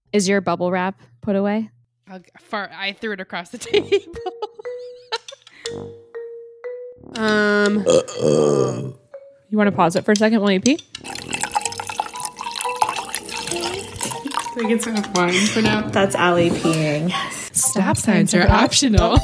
Is your bubble wrap put away? I threw it across the table. You want to pause it for a second while you pee? Can I get some wine for now? That's Allie peeing. Stop signs are optional.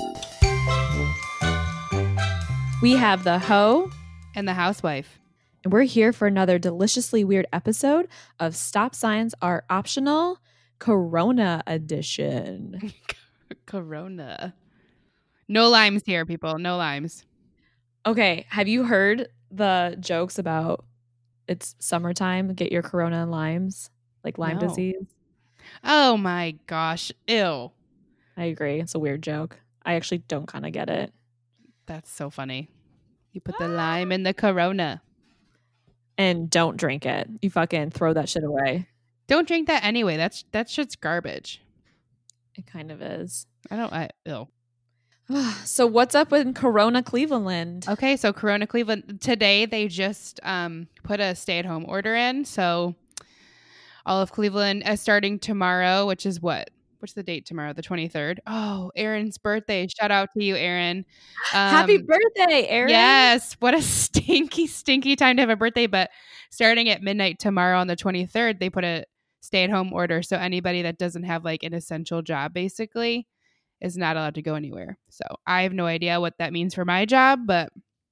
We have the hoe And the housewife. and we're here for another deliciously weird episode of Stop Signs Are Optional Corona Edition. Corona. No limes here, people. No limes. Okay, have you heard the jokes about it's summertime, get your corona and limes, like Lyme No. disease? Oh my gosh. Ew. I agree. It's a weird joke. I actually don't kind of get it. That's so funny. You put the lime in the Corona. And don't drink it. You fucking throw that shit away. Don't drink that anyway. That shit's garbage. It kind of is. Ew. So what's up with Corona Cleveland? Okay, so Corona Cleveland today they just put a stay-at-home order in. So all of Cleveland is starting tomorrow, which is what? What's the date tomorrow? The 23rd. Oh, Aaron's birthday. Shout out to you, Aaron. Happy birthday, Aaron. Yes. What a stinky, stinky time to have a birthday. But starting at midnight tomorrow on the 23rd, they put a stay-at-home order. So anybody that doesn't have like an essential job basically is not allowed to go anywhere. So I have no idea what that means for my job, but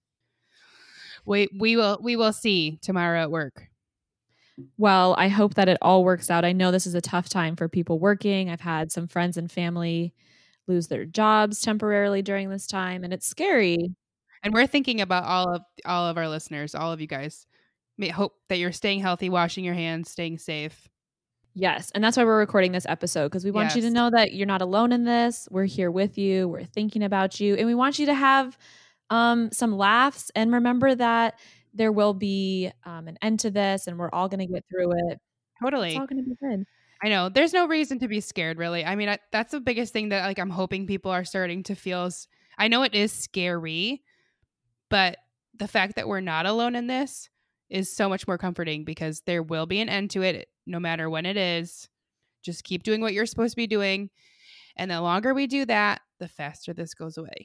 we will see tomorrow at work. Well, I hope that it all works out. I know this is a tough time for people working. I've had some friends and family lose their jobs temporarily during this time, and it's scary. And we're thinking about all of our listeners, all of you guys. Hope that you're staying healthy, washing your hands, staying safe. Yes, and that's why we're recording this episode, because we want you to Yes. know that you're not alone in this. We're here with you. We're thinking about you, and we want you to have some laughs and remember that there will be an end to this, and we're all going to get through it. Totally. It's all going to be good. I know. There's no reason to be scared, really. I mean, that's the biggest thing that like I'm hoping people are starting to feel. I know it is scary, but the fact that we're not alone in this is so much more comforting because there will be an end to it no matter when it is. Just keep doing what you're supposed to be doing. And the longer we do that, the faster this goes away.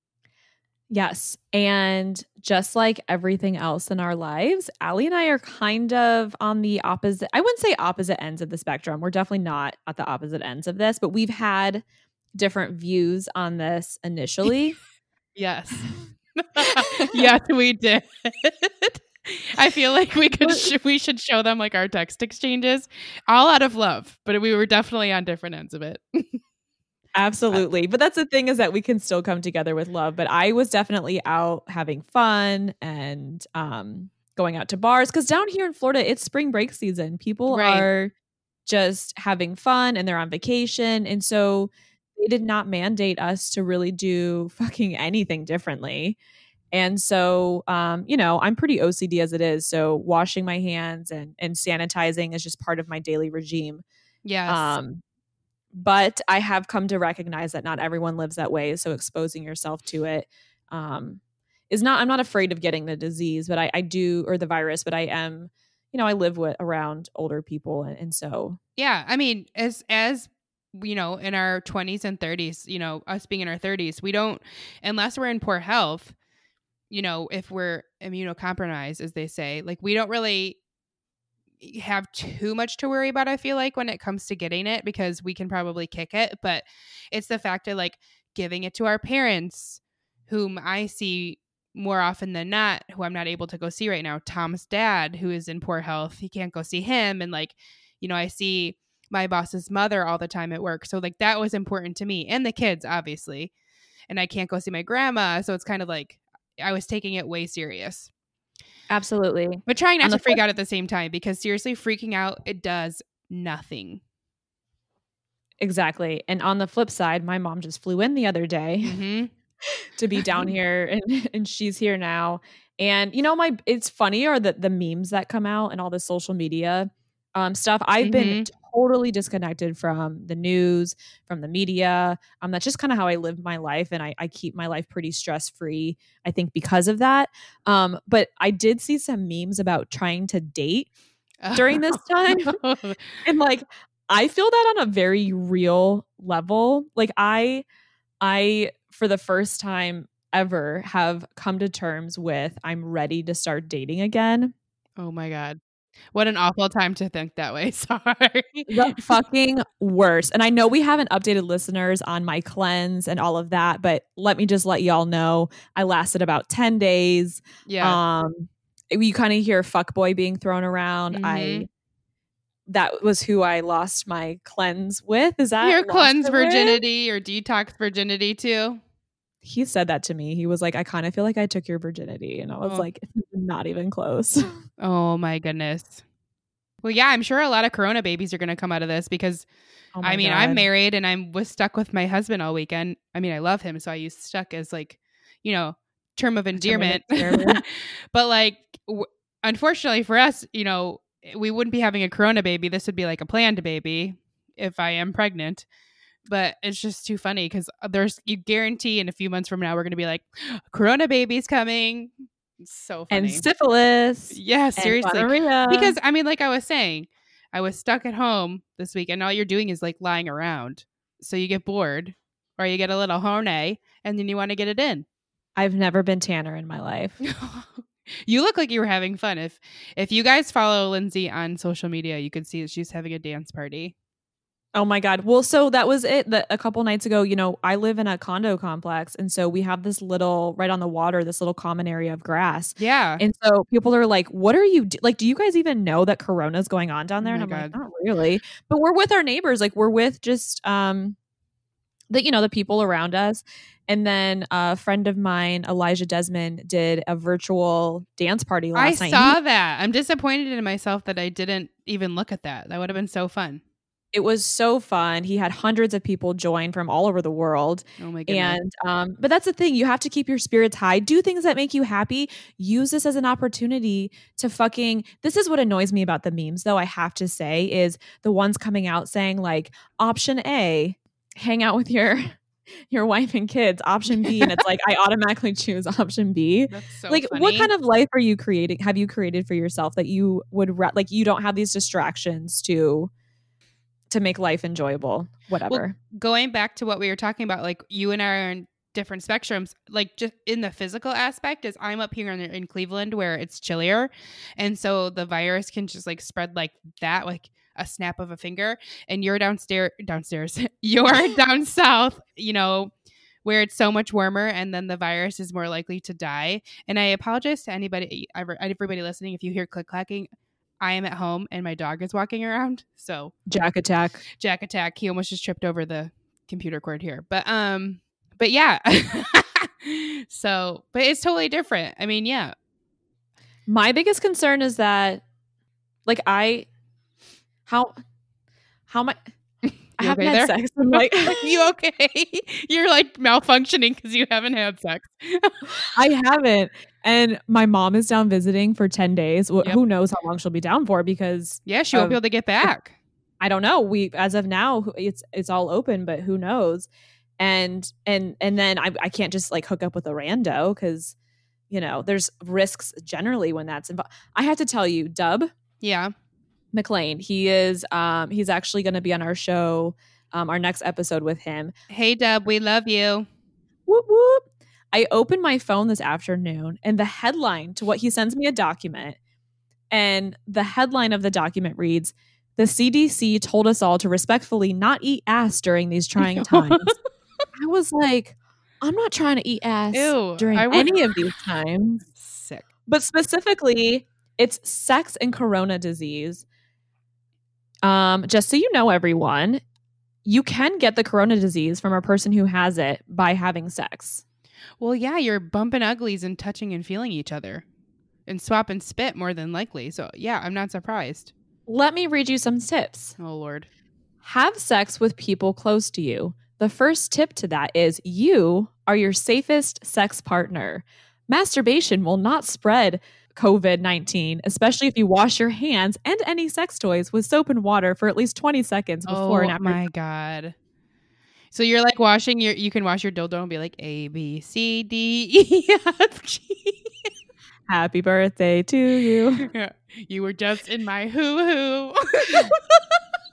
Yes. And just like everything else in our lives, Allie and I are kind of on the opposite. I wouldn't say opposite ends of the spectrum. We're definitely not at the opposite ends of this, but we've had different views on this initially. Yes. Yes, we did. I feel like we should show them like our text exchanges all out of love, but we were definitely on different ends of it. Absolutely. But that's the thing is that we can still come together with love. But I was definitely out having fun and going out to bars because down here in Florida, it's spring break season. People are just having fun and they're on vacation. And so they did not mandate us to really do fucking anything differently. And so, I'm pretty OCD as it is. So washing my hands and sanitizing is just part of my daily regime. Yes. But I have come to recognize that not everyone lives that way. So exposing yourself to it is not, I'm not afraid of getting the disease, but I do, or the virus, but I am, I live around older people. And so. Yeah. I mean, as in our 20s and 30s, us being in our 30s, we don't, unless we're in poor health, if we're immunocompromised, as they say, like we don't really have too much to worry about, I feel like, when it comes to getting it, because we can probably kick it. But it's the fact of like giving it to our parents, whom I see more often than not, who I'm not able to go see right now. Tom's dad, who is in poor health, he can't go see him. And like, I see my boss's mother all the time at work. So like that was important to me, and the kids, obviously. And I can't go see my grandma. So it's kind of like I was taking it way serious. Absolutely. But trying not to freak out at the same time, because seriously, freaking out, it does nothing. Exactly. And on the flip side, my mom just flew in the other day to be down here and she's here now. And it's funny are the memes that come out and all the social media stuff. I've been totally disconnected from the news, from the media. That's just kind of how I live my life. And I keep my life pretty stress-free, I think, because of that. But I did see some memes about trying to date during this time. And like, I feel that on a very real level. Like I for the first time ever have come to terms with I'm ready to start dating again. Oh my God. What an awful time to think that way. Sorry. The fucking worst. And I know we haven't updated listeners on my cleanse and all of that, but let me just let y'all know I lasted about 10 days. Yeah. You kind of hear fuckboy being thrown around. Mhm. That was who I lost my cleanse with. Is that Your lost cleanse it with? virginity or detox virginity too? He said that to me. He was like, I kind of feel like I took your virginity. And I was Oh. like, not even close. Oh my goodness. Well, yeah, I'm sure a lot of Corona babies are going to come out of this because Oh my I mean, God. I'm married and I was stuck with my husband all weekend. I mean, I love him, so I use stuck as like, term of endearment. But like, unfortunately for us, we wouldn't be having a Corona baby. This would be like a planned baby if I am pregnant. But it's just too funny because you guarantee in a few months from now we're going to be like, Corona baby's coming. It's so funny. And syphilis. Yeah, seriously. And gonorrhea. Because I mean, like I was saying, I was stuck at home this week and all you're doing is like lying around. So you get bored or you get a little horny and then you want to get it in. I've never been tanner in my life. You look like you were having fun. If you guys follow Lindsay on social media, you could see that she's having a dance party. Oh my God. Well, so that was it. A couple nights ago, I live in a condo complex. And so we have this little, right on the water, this little common area of grass. Yeah. And so people are like, what are you, like, do you guys even know that Corona's going on down there? Oh and my I'm God. like, not really. But we're with our neighbors. Like we're with just, the people around us. And then a friend of mine, Elijah Desmond, did a virtual dance party last night. I saw that. I'm disappointed in myself that I didn't even look at that. That would have been so fun. It was so fun. He had hundreds of people join from all over the world. Oh my goodness. And but that's the thing. You have to keep your spirits high. Do things that make you happy. Use this as an opportunity to this is what annoys me about the memes, though, I have to say, is the ones coming out saying like option A, hang out with your wife and kids, option B, and it's like I automatically choose option B. That's so like funny. What kind of life are you creating? Have you created for yourself that you would like you don't have these distractions to make life enjoyable, whatever. Well, going back to what we were talking about, like you and I are in different spectrums, like just in the physical aspect is I'm up here in Cleveland where it's chillier. And so the virus can just like spread like that, like a snap of a finger. And you're downstairs, you're down south, where it's so much warmer and then the virus is more likely to die. And I apologize to everybody listening if you hear click-clacking. I am at home and my dog is walking around. So Jack attack. He almost just tripped over the computer cord here. But yeah. So, but it's totally different. I mean, yeah. My biggest concern is that like how much I haven't had sex. I'm like, you okay? You're like malfunctioning because you haven't had sex. I haven't. And my mom is down visiting for 10 days. Yep. Who knows how long she'll be down for because she won't be able to get back. I don't know. As of now, it's all open, but who knows? And then I can't just like hook up with a rando because, there's risks generally when that's involved. I have to tell you, Dub. Yeah. McLean. He is he's actually going to be on our show, our next episode with him. Hey Dub, we love you. Whoop whoop. I opened my phone this afternoon and the headline to what he sends me a document, and the headline of the document reads, "The CDC told us all to respectfully not eat ass during these trying times." I was like, I'm not trying to eat ass during any of these times. Sick. But specifically, it's sex and corona disease. Just so you know, everyone, you can get the corona disease from a person who has it by having sex. Well, yeah, you're bumping uglies and touching and feeling each other and swapping spit more than likely. So, yeah, I'm not surprised. Let me read you some tips. Oh, Lord. Have sex with people close to you. The first tip to that is you are your safest sex partner. Masturbation will not spread COVID-19, especially if you wash your hands and any sex toys with soap and water for at least 20 seconds before and after. Oh my God. So you're like washing you can wash your dildo and be like A, B, C, D, E, F, G. Happy birthday to you. You were just in my hoo-hoo.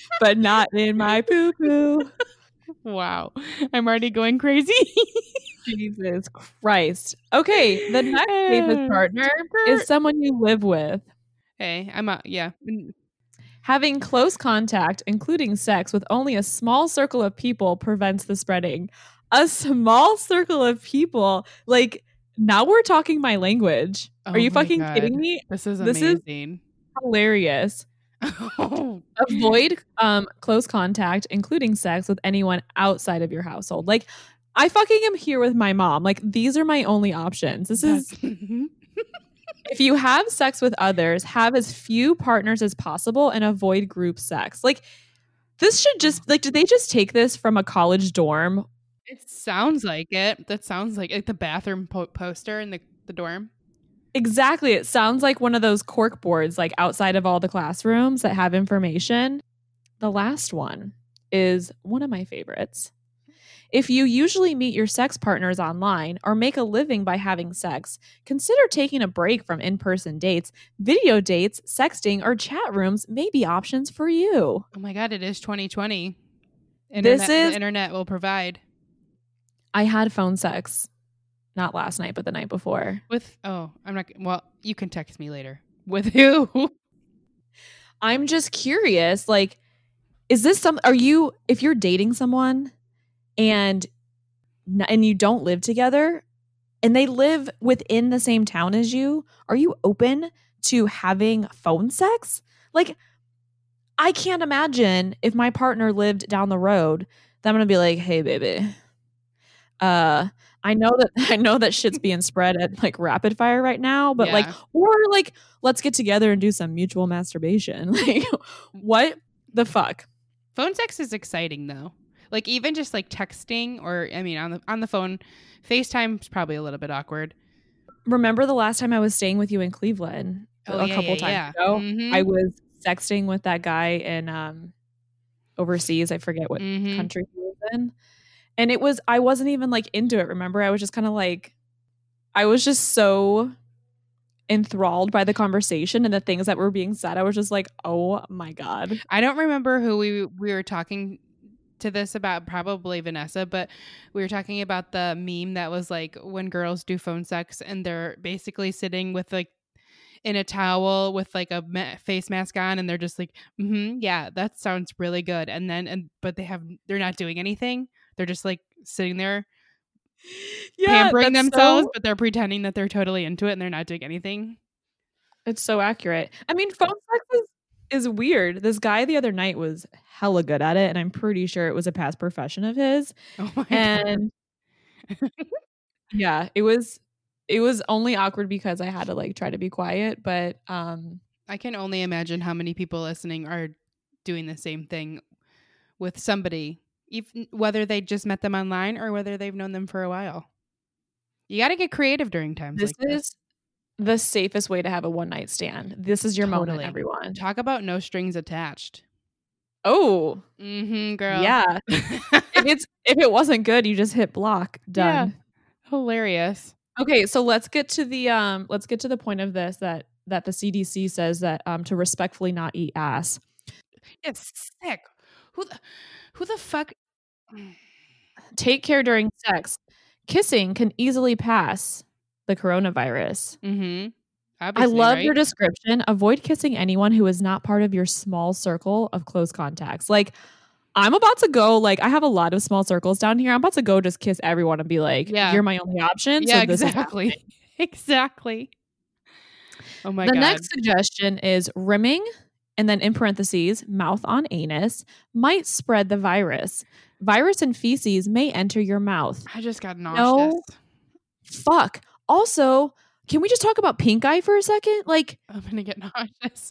but not in my poo poo. Wow. I'm already going crazy. Jesus Christ. Okay, the next safest partner is someone you live with. Hey, I'm yeah. Having close contact, including sex, with only a small circle of people prevents the spreading. A small circle of people? Like, now we're talking my language. Are you fucking kidding me? This is amazing. Hilarious. Avoid close contact, including sex, with anyone outside of your household. Like, I fucking am here with my mom. Like, these are my only options. This is if you have sex with others, have as few partners as possible and avoid group sex. Like, this should just, like, did they just take this from a college dorm? It sounds like it. That sounds like the bathroom poster in the dorm. Exactly. It sounds like one of those cork boards, like outside of all the classrooms that have information. The last one is one of my favorites. If you usually meet your sex partners online or make a living by having sex, consider taking a break from in-person dates. Video dates, sexting, or chat rooms may be options for you. Oh my God, it is 2020. The internet will provide. I had phone sex. Not last night, but the night before. You can text me later. With who? I'm just curious, like, is this if you're dating someone and you don't live together and they live within the same town as you, are you open to having phone sex? Like, I can't imagine if my partner lived down the road that I'm going to be like, hey, baby, I know that shit's being spread at like rapid fire right now, but let's get together and do some mutual masturbation. Like, what the fuck? Phone sex is exciting though. Like, even just like texting or on the phone, FaceTime's probably a little bit awkward. Remember the last time I was staying with you in Cleveland a couple times ago? Mm-hmm. I was sexting with that guy in overseas. I forget what country he was in. And I wasn't even like into it, remember? I was just kind of like, I was just so enthralled by the conversation and the things that were being said. I was just like, oh my God. I don't remember who we were talking to this about, probably Vanessa, but we were talking about the meme that was like when girls do phone sex and they're basically sitting with like in a towel with like a face mask on and they're just like, yeah, that sounds really good. But they're not doing anything. They're just like sitting there pampering themselves, but they're pretending that they're totally into it and they're not doing anything. It's so accurate. I mean, phone sex is weird. This guy the other night was hella good at it, and I'm pretty sure it was a past profession of his. Oh my God. Yeah, it was only awkward because I had to like try to be quiet, but I can only imagine how many people listening are doing the same thing with somebody, even whether they just met them online or whether they've known them for a while. You got to get creative during times like this. This is the safest way to have a one-night stand. This is your moment, everyone. Talk about no strings attached. Oh, girl. Yeah. if it wasn't good, you just hit block. Done. Yeah. Hilarious. Okay, so let's get to the point of this that the CDC says that to respectfully not eat ass. It's sick. Who the fuck? Take care during sex. Kissing can easily pass the coronavirus. I love your description. Avoid kissing anyone who is not part of your small circle of close contacts. Like, I'm about to go, like, I have a lot of small circles down here. I'm about to go just kiss everyone and be like, you're my only option. Yeah, so exactly. Exactly. Oh my God. The next suggestion is rimming, and then in parentheses, mouth on anus, might spread the virus. Virus and feces may enter your mouth. I just got nauseous. No, fuck. Also, can we just talk about pink eye for a second? Like, I'm going to get nauseous.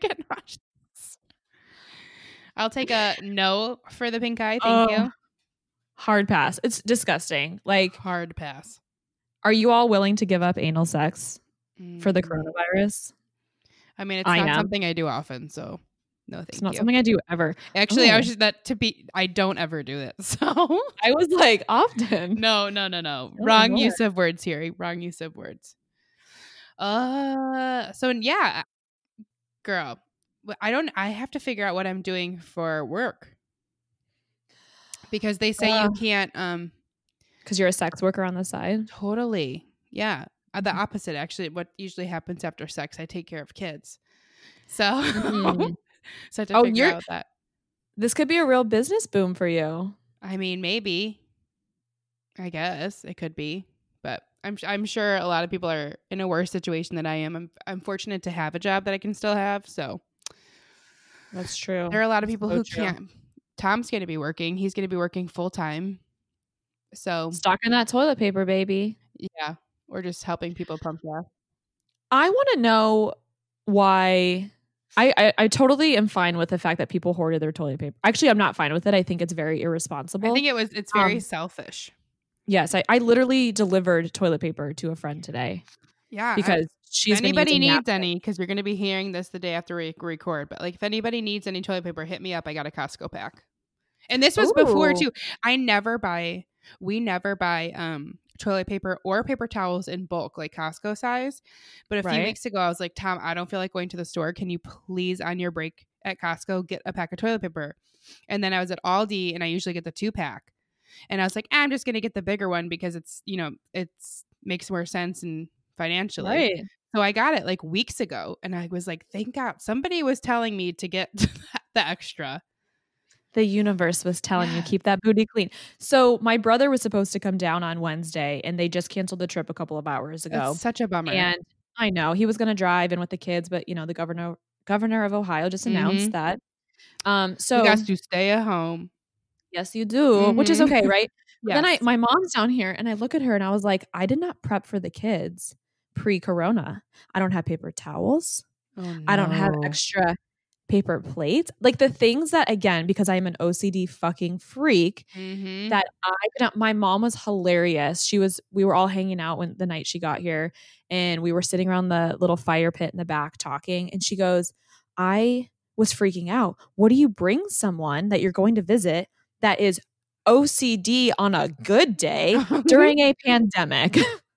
I'll take a no for the pink eye. Thank you. Hard pass. It's disgusting. Like, hard pass. Are you all willing to give up anal sex for the coronavirus? I mean, it's not something I do often, so no thank you. It's not something I do ever. Actually, I was just I don't ever do it. So I was like, often. No. Wrong use of words here. Wrong use of words. So yeah, girl, I have to figure out what I'm doing for work because they say you can't, because you're a sex worker on the side. totally. Yeah. The opposite, actually. What usually happens after sex, I take care of kids. So, Mm. so I have to figure out that. This could be a real business boom for you. I mean, maybe. I guess it could be, but I'm sure a lot of people are in a worse situation than I am. I'm fortunate to have a job that I can still have. So that's true. There are a lot of people who can't. Tom's going to be working. He's going to be working full time. So stocking that toilet paper, baby. Yeah, or just helping people pump gas. I want to know why. I totally am fine with the fact that people hoarded their toilet paper. Actually, I'm not fine with it. I think it's very irresponsible. I think it's very selfish. Yes, I literally delivered toilet paper to a friend today. Yeah, because she's if anybody needs any, because you're going to be hearing this the day after we record. But like, if anybody needs any toilet paper, hit me up. I got a Costco pack, and this was before too. We never buy toilet paper or paper towels in bulk, like Costco size. But a few weeks ago, I was like, Tom, I don't feel like going to the store. Can you please, on your break at Costco, get a pack of toilet paper? And then I was at Aldi, and I usually get the 2-pack. And I was like, I'm just going to get the bigger one because it's makes more sense and financially. Right. So I got it like weeks ago, and I was like, thank God somebody was telling me to get the extra. The universe was telling you, keep that booty clean. So my brother was supposed to come down on Wednesday, and they just canceled the trip a couple of hours ago. That's such a bummer. And I know he was going to drive in with the kids, but the governor of Ohio just announced that. So you guys do stay at home. Yes, you do, which is okay, right? Yes. Then my mom's down here, and I look at her, and I was like, I did not prep for the kids pre-corona. I don't have paper towels. Oh, no. I don't have extra paper plates. Like the things that, again, because I'm an OCD fucking freak, that my mom was hilarious. We were all hanging out when the night she got here, and we were sitting around the little fire pit in the back talking, and she goes, I was freaking out. What do you bring someone that you're going to visit that is OCD on a good day during a pandemic?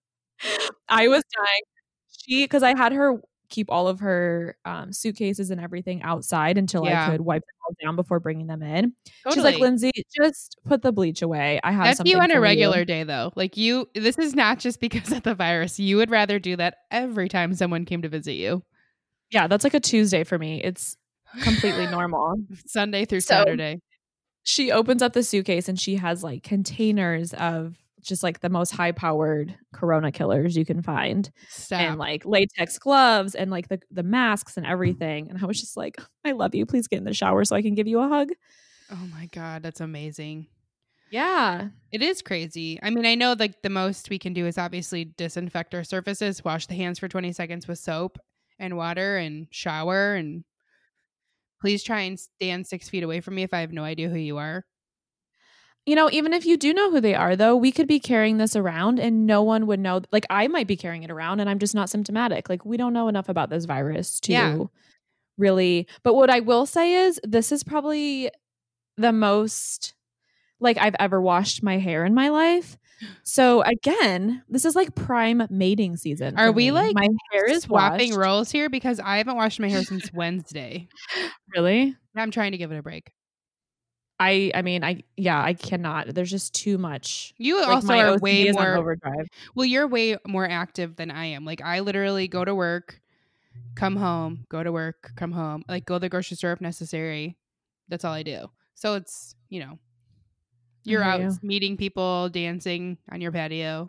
I was dying. Because I had her keep all of her suitcases and everything outside until I could wipe them all down before bringing them in. Totally. She's like, Lindsay, just put the bleach away. I have That's something you on a regular you. day, though. Like this is not just because of the virus. You would rather do that every time someone came to visit you. Yeah, that's like a Tuesday for me. It's completely normal. Sunday through Saturday. She opens up the suitcase and she has like containers of just like the most high-powered corona killers you can find. Stop. And like latex gloves and like the masks and everything. And I was just like, I love you. Please get in the shower so I can give you a hug. Oh my God, that's amazing. Yeah. It is crazy. I mean, I know like the most we can do is obviously disinfect our surfaces, wash the hands for 20 seconds with soap and water and shower, and please try and stand 6 feet away from me if I have no idea who you are. Even if you do know who they are, though, we could be carrying this around and no one would know. Like, I might be carrying it around and I'm just not symptomatic. Like, we don't know enough about this virus to really. But what I will say is this is probably the most like I've ever washed my hair in my life. So again, this is like prime mating season. Are we like my hair is swapping washed. roles here? Because I haven't washed my hair since Wednesday. Really? I'm trying to give it a break. I cannot. There's just too much. You like also are way more overdrive. Well, you're way more active than I am. Like I literally go to work, come home, go to work, come home, like go to the grocery store if necessary. That's all I do. So it's, you're out meeting people, dancing on your patio.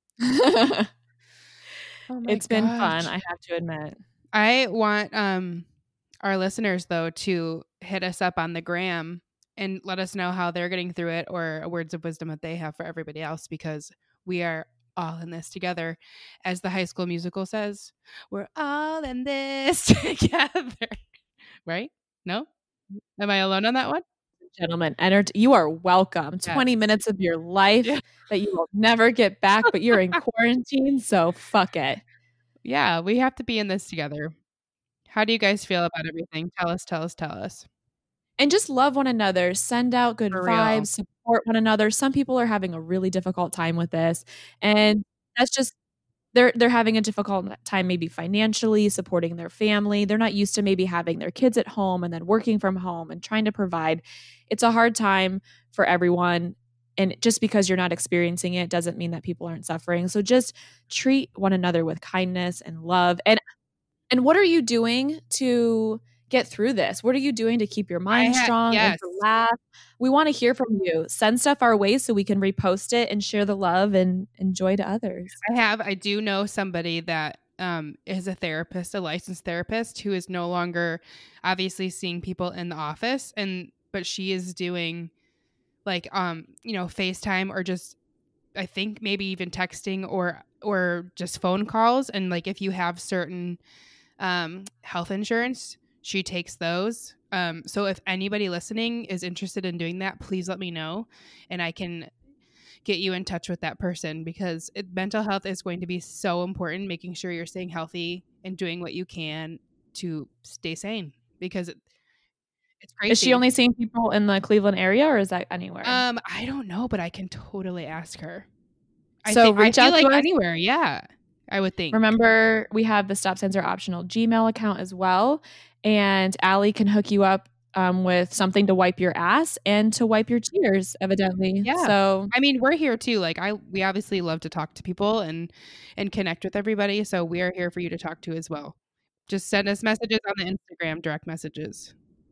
It's been fun, I have to admit. I want our listeners though to hit us up on the gram and let us know how they're getting through it or words of wisdom that they have for everybody else, because we are all in this together. As the High School Musical says, we're all in this together. Right? No? Am I alone on that one? Gentlemen, you are welcome. Yes. 20 minutes of your life that you will never get back, but you're in quarantine, so fuck it. Yeah, we have to be in this together. How do you guys feel about everything? Tell us. And just love one another. Send out good vibes. Support one another. Some people are having a really difficult time with this. And that's just they're having a difficult time maybe financially supporting their family. They're not used to maybe having their kids at home and then working from home and trying to provide. It's a hard time for everyone. And just because you're not experiencing it doesn't mean that people aren't suffering. So just treat one another with kindness and love. And what are you doing to get through this? What are you doing to keep your mind strong and yes. to laugh? We want to hear from you. Send stuff our way so we can repost it and share the love and joy to others. I do know somebody that is a therapist, a licensed therapist, who is no longer obviously seeing people in the office, but she is doing like FaceTime, or just, I think maybe even texting or just phone calls. And like, if you have certain health insurance, she takes those. So if anybody listening is interested in doing that, please let me know, and I can get you in touch with that person, because mental health is going to be so important, making sure you're staying healthy and doing what you can to stay sane, because it's crazy. Is she only seeing people in the Cleveland area, or is that anywhere? I don't know, but I can totally ask her. So reach out to us anywhere. Yeah, I would think. Remember, we have the Stop Signs Are Optional Gmail account as well. And Allie can hook you up with something to wipe your ass and to wipe your tears, evidently. Yeah. So I mean, we're here too. Like we obviously love to talk to people and connect with everybody. So we are here for you to talk to as well. Just send us messages on the Instagram, direct messages.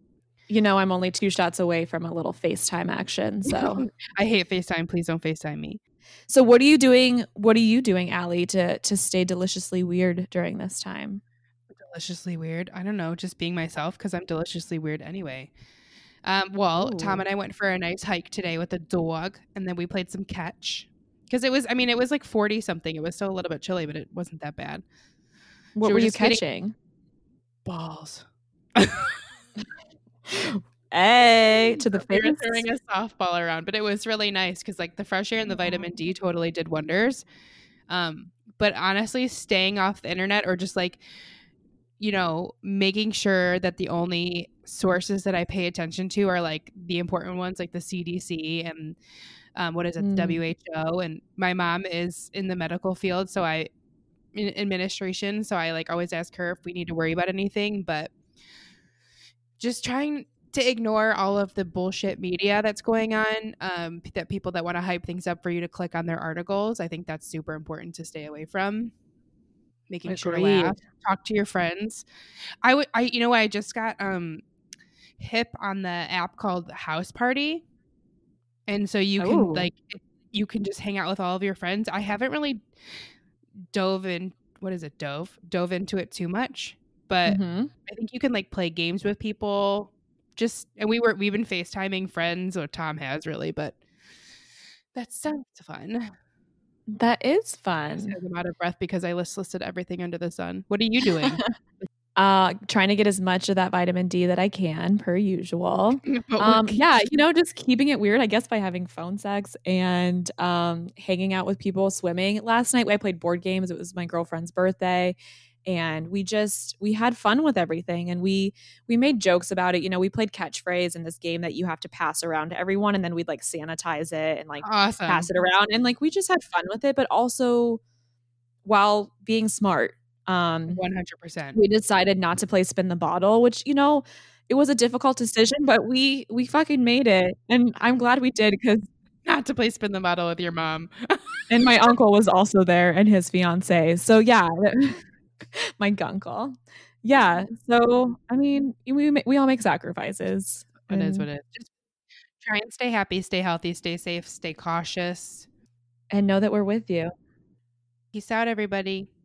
I'm only 2 shots away from a little FaceTime action. So I hate FaceTime. Please don't FaceTime me. So what are you doing? What are you doing, Allie, to stay deliciously weird during this time? Deliciously weird? I don't know. Just being myself, because I'm deliciously weird anyway. Well, Ooh. Tom and I went for a nice hike today with the dog, and then we played some catch. Because it was like 40 something. It was still a little bit chilly, but it wasn't that bad. What were you catching? Balls. Hey, to the face. We were throwing a softball around, but it was really nice because like the fresh air and the vitamin D totally did wonders. But honestly, staying off the internet, or just like, making sure that the only sources that I pay attention to are like the important ones, like the CDC and the WHO. And my mom is in the medical field, so in administration, so I like always ask her if we need to worry about anything, but just trying to ignore all of the bullshit media that's going on, that people that want to hype things up for you to click on their articles. I think that's super important to stay away from. Making sure to laugh, talk to your friends. I just got hip on the app called House Party, and so you can you can just hang out with all of your friends. I haven't really dove into it too much, but I think you can like play games with people. And we've been FaceTiming friends, or Tom has really, but that sounds fun. That is fun. I'm out of breath because I listed everything under the sun. What are you doing? Trying to get as much of that vitamin D that I can, per usual. Yeah, just keeping it weird, I guess, by having phone sex and hanging out with people, swimming. Last night I played board games. It was my girlfriend's birthday, and we had fun with everything, and we made jokes about it. We played catchphrase in this game that you have to pass around to everyone, and then we'd like sanitize it and like awesome. Pass it around, and like we just had fun with it, but also while being smart. 100%. We decided not to play spin the bottle, which it was a difficult decision, but we fucking made it, and I'm glad we did, because not to play spin the bottle with your mom. And my uncle was also there, and his fiance. So yeah. My gunkle. Yeah. So I mean, we all make sacrifices. It is what it is. Just try and stay happy, stay healthy, stay safe, stay cautious, and know that we're with you. Peace out, everybody.